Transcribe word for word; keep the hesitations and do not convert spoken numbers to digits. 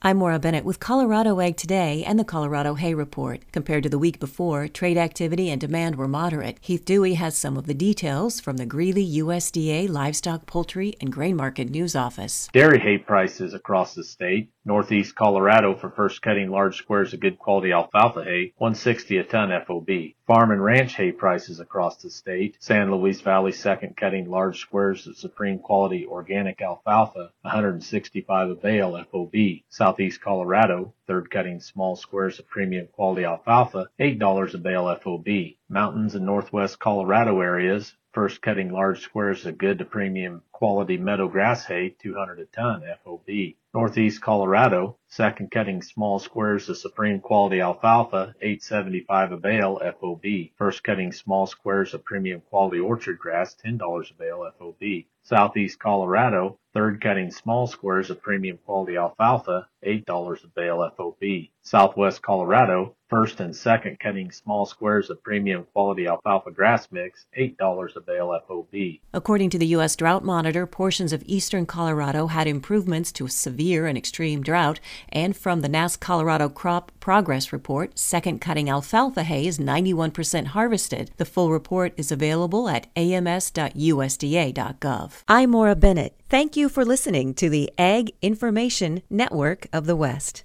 I'm Maura Bennett with Colorado Ag Today and the Colorado Hay Report. Compared to the week before, trade activity and demand were moderate. Heath Dewey has some of the details from the Greeley U S D A Livestock, Poultry, and Grain Market News Office. Dairy hay prices across the state. Northeast Colorado for first cutting large squares of good quality alfalfa hay, one sixty a ton F O B. Farm and ranch hay prices across the state. San Luis Valley second cutting large squares of supreme quality organic alfalfa, one sixty-five a bale F O B. Southeast Colorado, third cutting small squares of premium quality alfalfa, eight dollars a bale F O B. Mountains and Northwest Colorado areas, first cutting large squares of good to premium quality meadow grass hay, two hundred a ton F O B. Northeast Colorado, second cutting small squares of supreme quality alfalfa, eight seventy-five a bale F O B. First cutting small squares of premium quality orchard grass, ten dollars a bale F O B. Southeast Colorado, third cutting small squares of premium quality alfalfa, eight dollars a bale F O B. Southwest Colorado, first and second cutting small squares of premium quality alfalfa grass mix, eight dollars a bale F O B. According to the U S Drought Monitor, portions of eastern Colorado had improvements to severe and extreme drought, and from the N A S Colorado Crop Progress Report, second cutting alfalfa hay is ninety-one percent harvested. The full report is available at a m s dot u s d a dot gov. I'm Maura Bennett. Thank you for listening to the Ag Information Network of the West.